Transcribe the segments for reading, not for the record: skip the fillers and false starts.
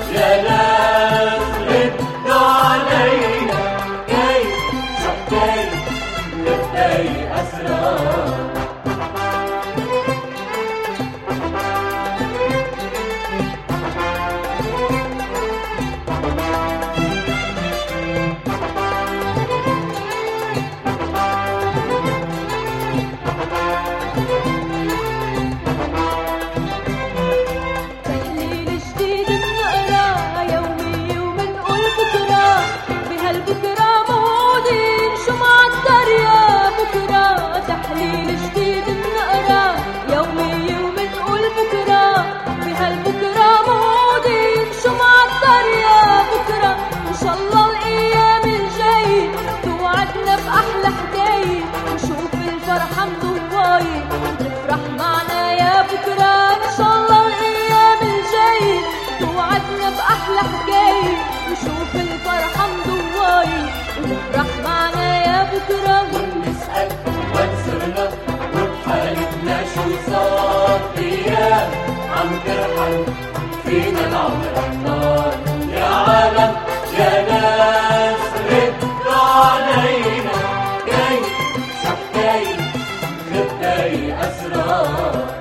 يا ناس ردوا علينا، جاي شحتاي نبداي أسرار. نفرح معنا يا بكرة إن شاء الله الأيام الجاي، توعدنا بأحلى حكاية نشوف الفرحة مضواي. ونفرح معنا يا بكرة ونسأل وين صرنا وبحالتنا شو صار، أيام عم ترحل فينا العمر أحضار. يا عالم يا ناس ردوا علينا، جاي شحتاي نبداي أسرار.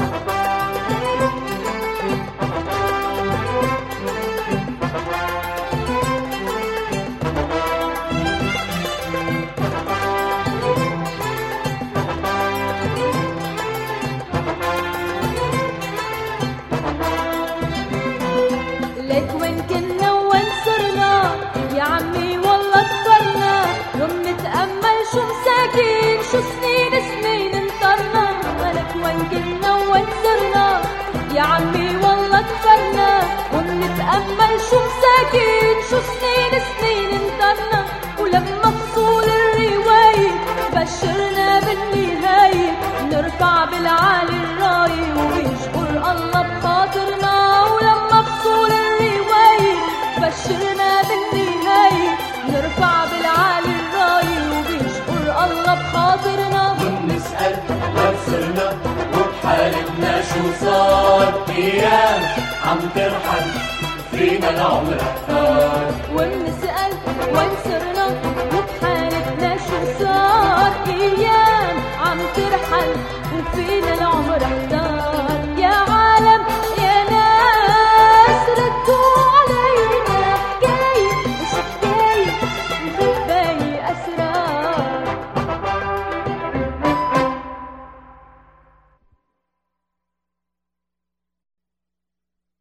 ليك وين كنا وين صرنا يا عمي والله كبرنا، يوم نتأمل شو مساكين شو سنين انطرنا. لك وين كنا وين صرنا يا عمي والله كبرنا، يوم نتأمل شو مساكين شو سنين انطرنا. ولما فصول الرواية بشرنا بالنهاية، نرفع بالعالي الراية ويجبر الله بخاطرنا. ولما فصول الرواية بشرنا بالنهاية، نرفع بالعالي الراية وبيجبر الله بخاطرنا. ونسأل وين صرنا وبحالتنا شو صار، أيام عم ترحل فينا العمر أحضار. ونسأل وين صرنا